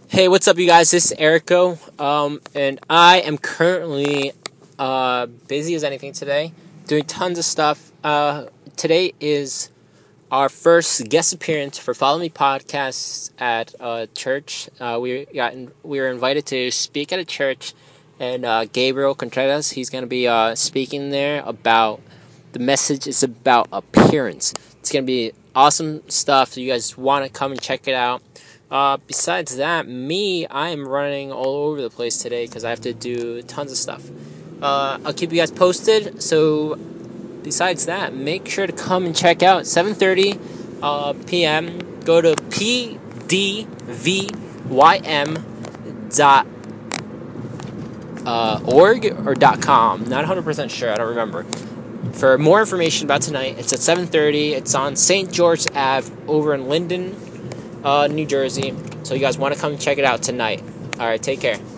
Hey, what's up, you guys? This is Erico, and I am currently busy as anything today, doing tons of stuff. Today is our first guest appearance for Follow Me Podcasts at church. We were invited to speak at a church, and Gabriel Contreras, he's going to be speaking there about the message is about appearance. It's going to be awesome stuff. So you guys want to come and check it out. Besides that, I am running all over the place today because I have to do tons of stuff. I'll keep you guys posted. So besides that, make sure to come and check out 7:30 p.m. Go to pdvym.org or .com. Not 100% sure. I don't remember. For more information about tonight, it's at 7:30. It's on St. George Ave over in Linden, New Jersey. So you guys want to come check it out tonight. All right, take care.